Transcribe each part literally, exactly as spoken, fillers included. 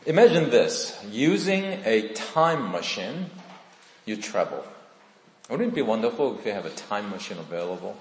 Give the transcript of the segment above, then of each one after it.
Imagine this, using a time machine, you travel. Wouldn't it be wonderful if you have a time machine available?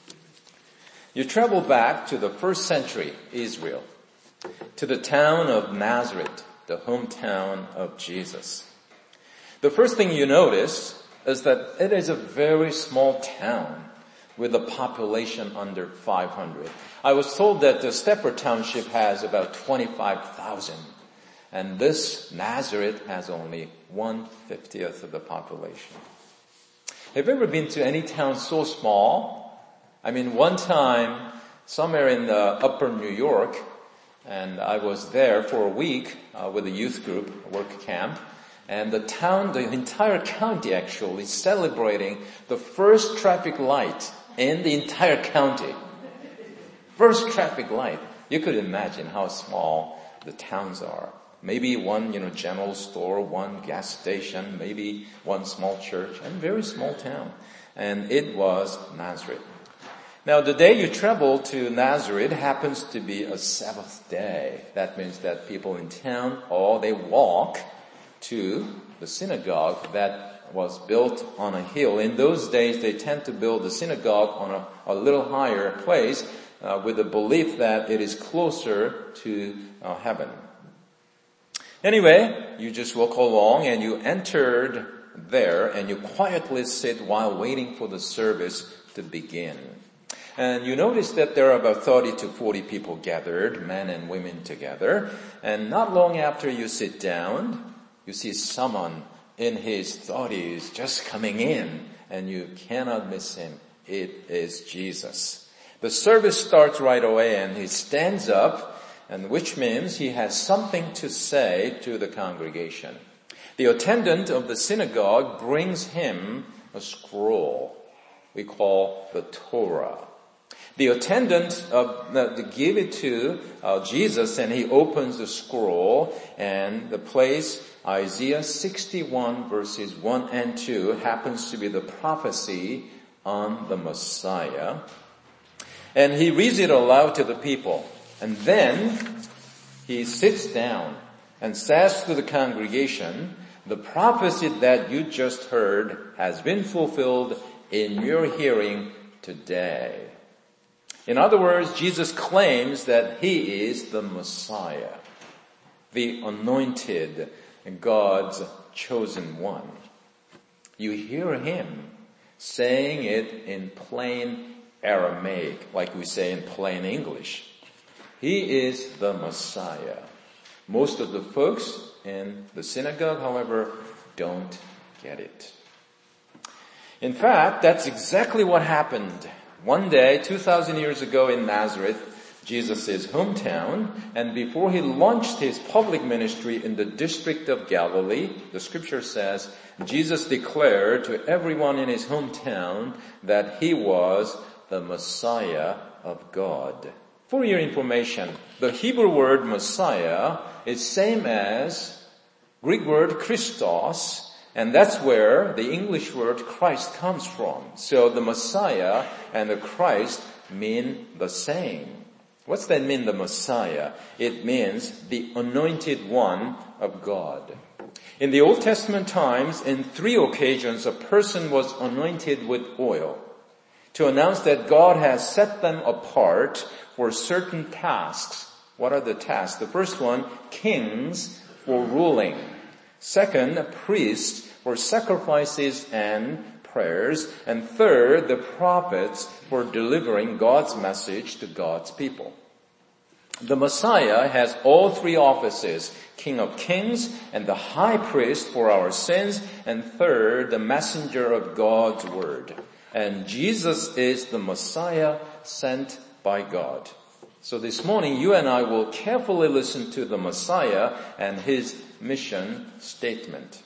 You travel back to the first century Israel, to the town of Nazareth, the hometown of Jesus. The first thing you notice is that it is a very small town with a population under five hundred. I was told that the Stafford Township has about twenty-five thousand. And this Nazareth has only one fiftieth of the population. Have you ever been to any town so small? I mean, one time, somewhere in the upper New York, and I was there for a week uh, with a youth group, a work camp, and the town, the entire county actually, celebrating the first traffic light in the entire county. First traffic light. You could imagine how small the towns are. Maybe one, you know, general store, one gas station, maybe one small church, and very small town. And it was Nazareth. Now, the day you travel to Nazareth happens to be a Sabbath day. That means that people in town, oh, they walk to the synagogue that was built on a hill. In those days, they tend to build the synagogue on a, a little higher place uh, with the belief that it is closer to uh, heaven. Anyway, you just walk along and you entered there and you quietly sit while waiting for the service to begin. And you notice that there are about thirty to forty people gathered, men and women together. And not long after you sit down, you see someone in his thirties just coming in and you cannot miss him. It is Jesus. The service starts right away and he stands up, and which means he has something to say to the congregation. The attendant of the synagogue brings him a scroll we call the Torah. The attendant of uh, to give it to uh, Jesus, and he opens the scroll, and the place Isaiah sixty-one verses one and two happens to be the prophecy on the Messiah. And he reads it aloud to the people. And then he sits down and says to the congregation, the prophecy that you just heard has been fulfilled in your hearing today. In other words, Jesus claims that he is the Messiah, the anointed, God's chosen one. You hear him saying it in plain Aramaic, like we say in plain English. He is the Messiah. Most of the folks in the synagogue, however, don't get it. In fact, that's exactly what happened. One day, two thousand years ago in Nazareth, Jesus' hometown, and before he launched his public ministry in the district of Galilee, the scripture says, Jesus declared to everyone in his hometown that he was the Messiah of God. For your information, the Hebrew word Messiah is same as Greek word Christos, and that's where the English word Christ comes from. So the Messiah and the Christ mean the same. What's that mean, the Messiah? It means the anointed one of God. In the Old Testament times, in three occasions, a person was anointed with oil to announce that God has set them apart for certain tasks. What are the tasks? The first one, kings for ruling. Second, priests for sacrifices and prayers. And third, the prophets for delivering God's message to God's people. The Messiah has all three offices, King of Kings and the High Priest for our sins, and third, the messenger of God's word. And Jesus is the Messiah sent by God. So this morning, you and I will carefully listen to the Messiah and his mission statement.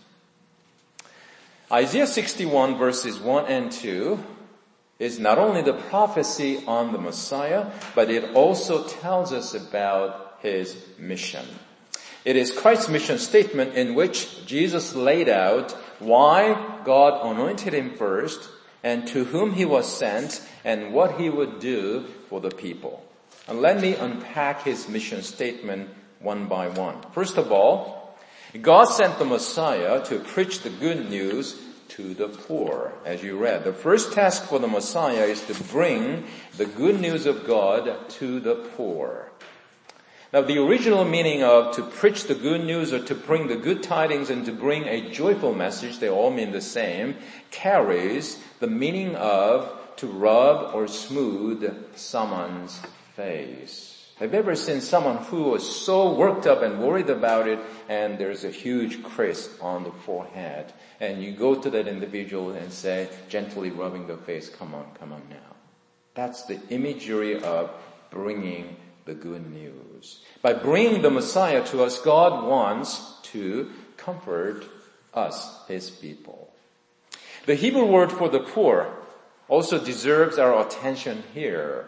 Isaiah sixty-one verses one and two is not only the prophecy on the Messiah, but it also tells us about his mission. It is Christ's mission statement in which Jesus laid out why God anointed him first, and to whom he was sent, and what he would do for the people. And let me unpack his mission statement one by one. First of all, God sent the Messiah to preach the good news to the poor. As you read, the first task for the Messiah is to bring the good news of God to the poor. Now, the original meaning of to preach the good news or to bring the good tidings and to bring a joyful message, they all mean the same, carries the meaning of to rub or smooth someone's face. Have you ever seen someone who was so worked up and worried about it and there's a huge crease on the forehead and you go to that individual and say, gently rubbing the face, come on, come on now. That's the imagery of bringing the good news. By bringing the Messiah to us, God wants to comfort us, His people. The Hebrew word for the poor also deserves our attention here.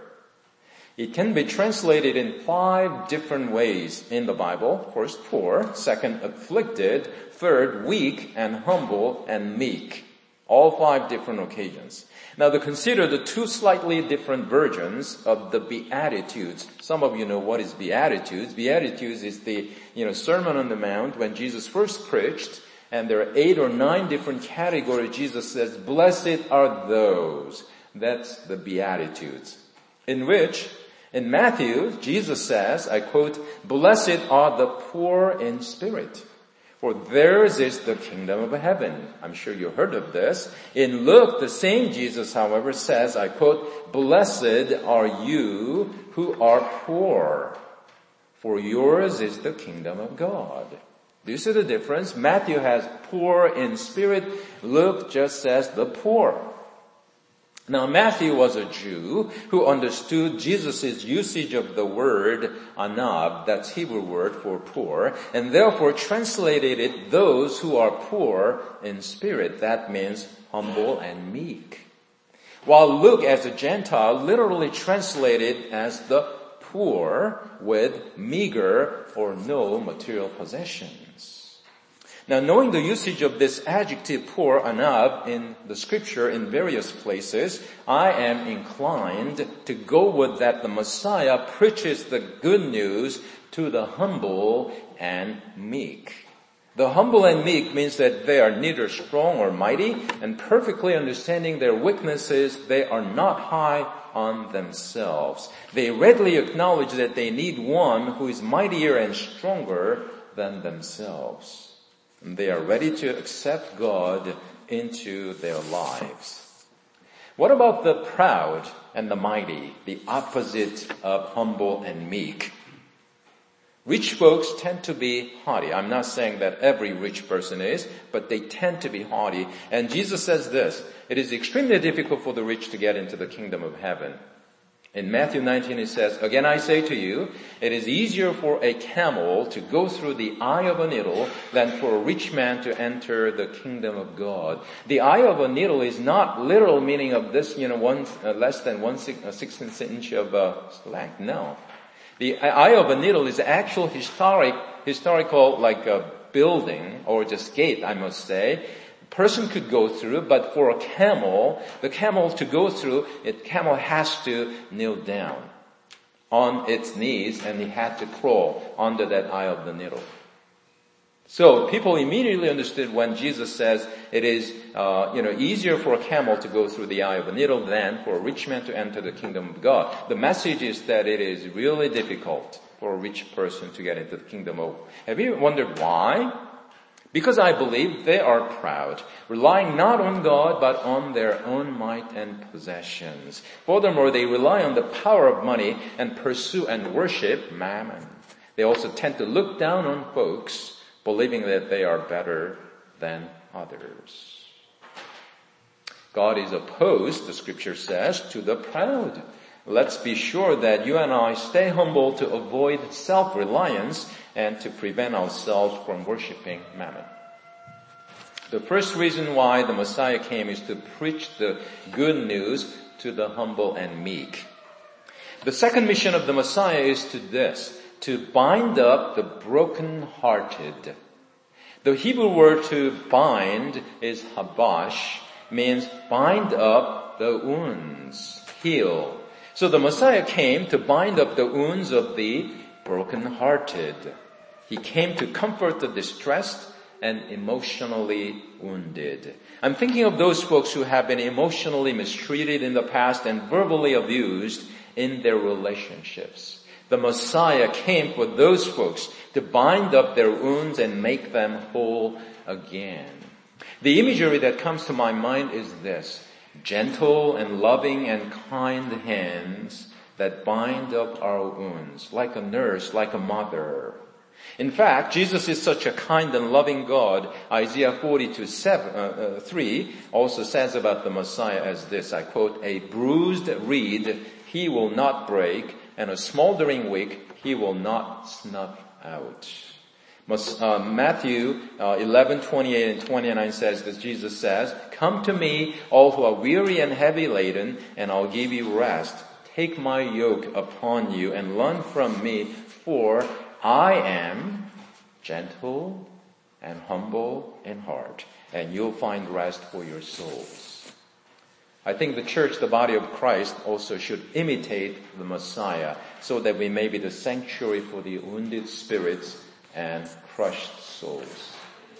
It can be translated in five different ways in the Bible. First, poor. Second, afflicted. Third, weak and humble and meek. All five different occasions. Now, to consider the two slightly different versions of the Beatitudes. Some of you know what is Beatitudes. Beatitudes is the, you know, Sermon on the Mount when Jesus first preached. And there are eight or nine different categories. Jesus says, blessed are those. That's the Beatitudes. In which, in Matthew, Jesus says, I quote, blessed are the poor in spirit, for theirs is the kingdom of heaven. I'm sure you heard of this. In Luke, the same Jesus, however, says, I quote, blessed are you who are poor, for yours is the kingdom of God. Do you see the difference? Matthew has poor in spirit. Luke just says the poor. Now, Matthew was a Jew who understood Jesus' usage of the word anab, that's Hebrew word for poor, and therefore translated it those who are poor in spirit. That means humble and meek. While Luke, as a Gentile, literally translated as the poor with meager or no material possessions. Now, knowing the usage of this adjective poor, anab, in the scripture in various places, I am inclined to go with that the Messiah preaches the good news to the humble and meek. The humble and meek means that they are neither strong or mighty, and perfectly understanding their weaknesses, they are not high on themselves. They readily acknowledge that they need one who is mightier and stronger than themselves. And they are ready to accept God into their lives. What about the proud and the mighty, the opposite of humble and meek? Rich folks tend to be haughty. I'm not saying that every rich person is, but they tend to be haughty. And Jesus says this, it is extremely difficult for the rich to get into the kingdom of heaven. In Matthew nineteen it says, again I say to you, it is easier for a camel to go through the eye of a needle than for a rich man to enter the kingdom of God. The eye of a needle is not literal meaning of this, you know, one, uh, less than one uh, sixteenth inch of uh, length. No. The eye of a needle is actual historic, historical like a building or just gate, I must say. Person could go through, but for a camel, the camel to go through, it camel has to kneel down on its knees and it had to crawl under that eye of the needle. So people immediately understood when Jesus says it is, uh, you know, easier for a camel to go through the eye of a needle than for a rich man to enter the kingdom of God. The message is that it is really difficult for a rich person to get into the kingdom of God. Have you wondered why? Because I believe they are proud, relying not on God, but on their own might and possessions. Furthermore, they rely on the power of money and pursue and worship mammon. They also tend to look down on folks, believing that they are better than others. God is opposed, the scripture says, to the proud. Let's be sure that you and I stay humble to avoid self-reliance and to prevent ourselves from worshiping mammon. The first reason why the Messiah came is to preach the good news to the humble and meek. The second mission of the Messiah is to this, to bind up the broken-hearted. The Hebrew word to bind is habash, means bind up the wounds, heal. So the Messiah came to bind up the wounds of the broken-hearted. He came to comfort the distressed and emotionally wounded. I'm thinking of those folks who have been emotionally mistreated in the past and verbally abused in their relationships. The Messiah came for those folks to bind up their wounds and make them whole again. The imagery that comes to my mind is this: gentle and loving and kind hands that bind up our wounds, like a nurse, like a mother. In fact, Jesus is such a kind and loving God. Isaiah forty-two, three also says about the Messiah as this, I quote, "A bruised reed he will not break, and a smoldering wick he will not snuff out." Uh, Matthew uh, eleven, twenty-eight and twenty-nine says that Jesus says, "Come to me, all who are weary and heavy laden, and I'll give you rest. Take my yoke upon you and learn from me, for I am gentle and humble in heart, and you'll find rest for your souls." I think the church, the body of Christ, also should imitate the Messiah so that we may be the sanctuary for the wounded spirits and crushed souls.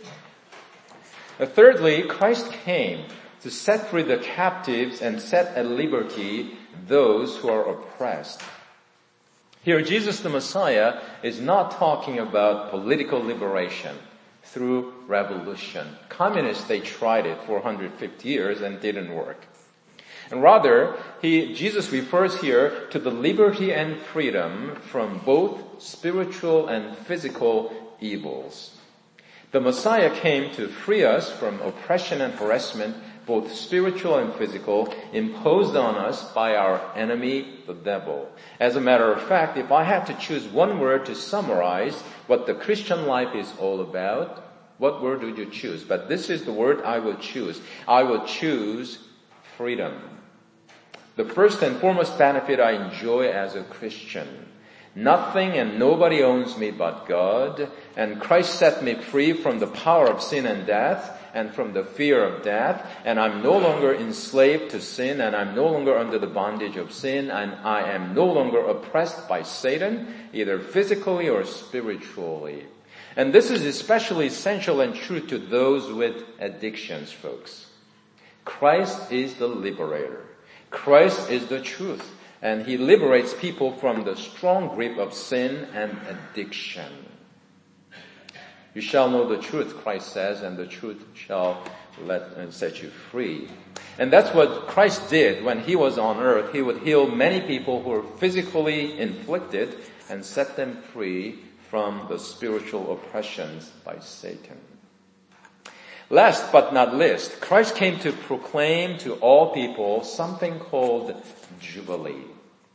Uh, thirdly, Christ came to set free the captives and set at liberty those who are oppressed. Here, Jesus the Messiah is not talking about political liberation through revolution. Communists, they tried it for one hundred fifty years and didn't work. And rather, he, Jesus refers here to the liberty and freedom from both spiritual and physical evils. The Messiah came to free us from oppression and harassment, both spiritual and physical, imposed on us by our enemy, the devil. As a matter of fact, if I had to choose one word to summarize what the Christian life is all about, what word would you choose? But this is the word I will choose. I will choose freedom. The first and foremost benefit I enjoy as a Christian. Nothing and nobody owns me but God, and Christ set me free from the power of sin and death, and from the fear of death, and I'm no longer enslaved to sin, and I'm no longer under the bondage of sin, and I am no longer oppressed by Satan, either physically or spiritually. And this is especially essential and true to those with addictions, folks. Christ is the liberator. Christ is the truth, and he liberates people from the strong grip of sin and addiction. You shall know the truth, Christ says, and the truth shall let and set you free. And that's what Christ did when he was on earth. He would heal many people who were physically inflicted and set them free from the spiritual oppressions by Satan. Last but not least, Christ came to proclaim to all people something called Jubilee.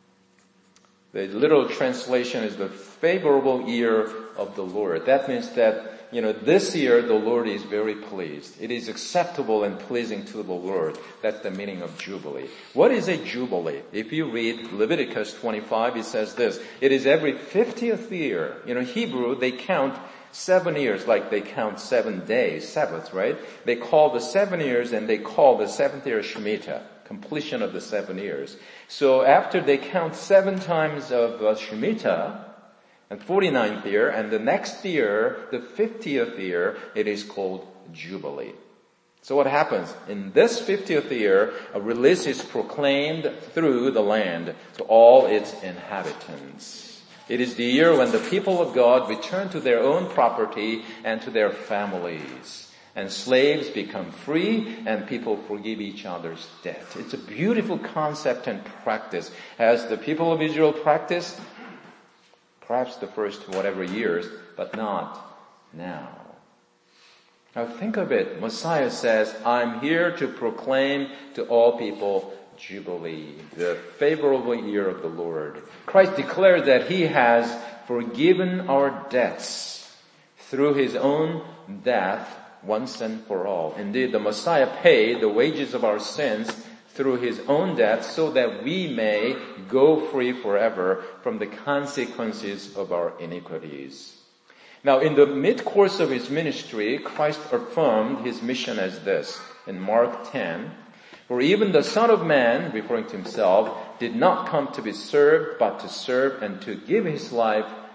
The literal translation is the favorable year of the Lord. That means that, you know, this year the Lord is very pleased. It is acceptable and pleasing to the Lord. That's the meaning of Jubilee. What is a Jubilee? If you read Leviticus twenty-five, it says this: it is every fiftieth year. You know, Hebrew, they count seven years like they count seven days, Sabbath, right? They call the seven years and they call the seventh year Shemitah, completion of the seven years. So after they count seven times of uh, Shemitah, and forty-ninth year, and the next year, the fiftieth year, it is called Jubilee. So what happens? In this fiftieth year, a release is proclaimed through the land to all its inhabitants. It is the year when the people of God return to their own property and to their families. And slaves become free and people forgive each other's debt. It's a beautiful concept and practice. As the people of Israel practiced, perhaps the first whatever years, but not now. Now think of it. Messiah says, I'm here to proclaim to all people Jubilee, the favorable year of the Lord. Christ declared that he has forgiven our debts through his own death once and for all. Indeed, the Messiah paid the wages of our sins through his own death so that we may go free forever from the consequences of our iniquities. Now, in the mid-course of his ministry, Christ affirmed his mission as this in Mark ten. For even the Son of Man, referring to himself, did not come to be served, but to serve and to give his life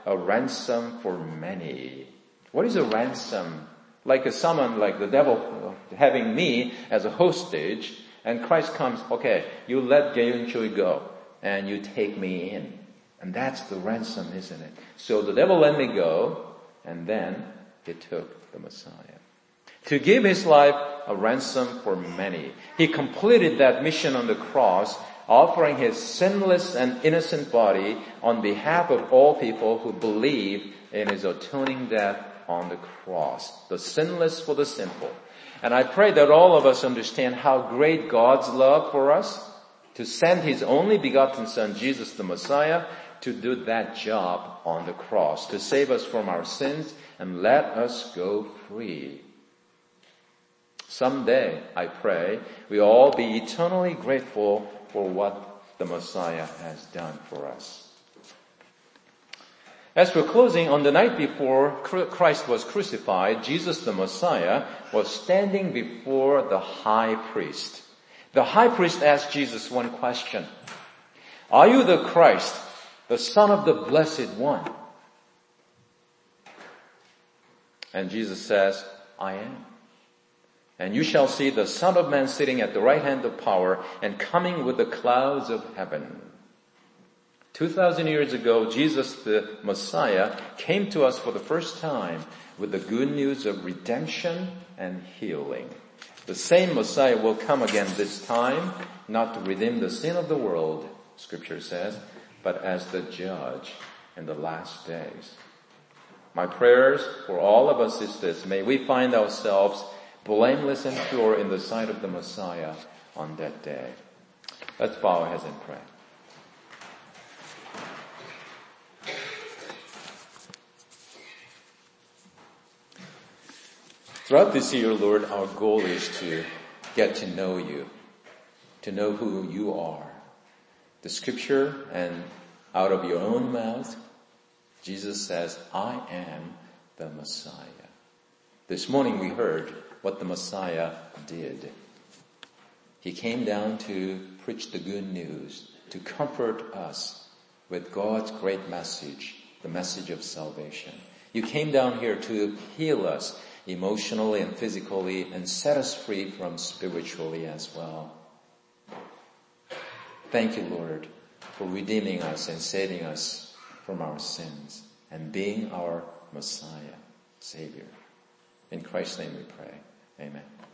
a ransom for many. What is a ransom? Like a someone, like the devil having me as a hostage, and Christ comes, okay, you let Gayun Choi go, and you take me in. And that's the ransom, isn't it? So the devil let me go, and then he took the Messiah. To give his life a ransom for many. He completed that mission on the cross, offering his sinless and innocent body on behalf of all people who believe in his atoning death on the cross. The sinless for the sinful. And I pray that all of us understand how great God's love for us to send his only begotten Son, Jesus the Messiah, to do that job on the cross, to save us from our sins and let us go free. Someday, I pray, we all be eternally grateful for what the Messiah has done for us. As for closing, on the night before Christ was crucified, Jesus the Messiah was standing before the high priest. The high priest asked Jesus one question. Are you the Christ, the Son of the Blessed One? And Jesus says, I am. And you shall see the Son of Man sitting at the right hand of power and coming with the clouds of heaven. Two thousand years ago, Jesus the Messiah came to us for the first time with the good news of redemption and healing. The same Messiah will come again this time, not to redeem the sin of the world, Scripture says, but as the judge in the last days. My prayers for all of us is this: may we find ourselves blameless and pure in the sight of the Messiah on that day. Let's bow our heads and pray. Throughout this year, Lord, our goal is to get to know you, to know who you are. The Scripture, and out of your own mouth, Jesus says, I am the Messiah. This morning we heard what the Messiah did. He came down to preach the good news, to comfort us with God's great message, the message of salvation. You came down here to heal us emotionally and physically and set us free from spiritually as well. Thank you, Lord, for redeeming us and saving us from our sins and being our Messiah, Savior. In Christ's name we pray. Amen.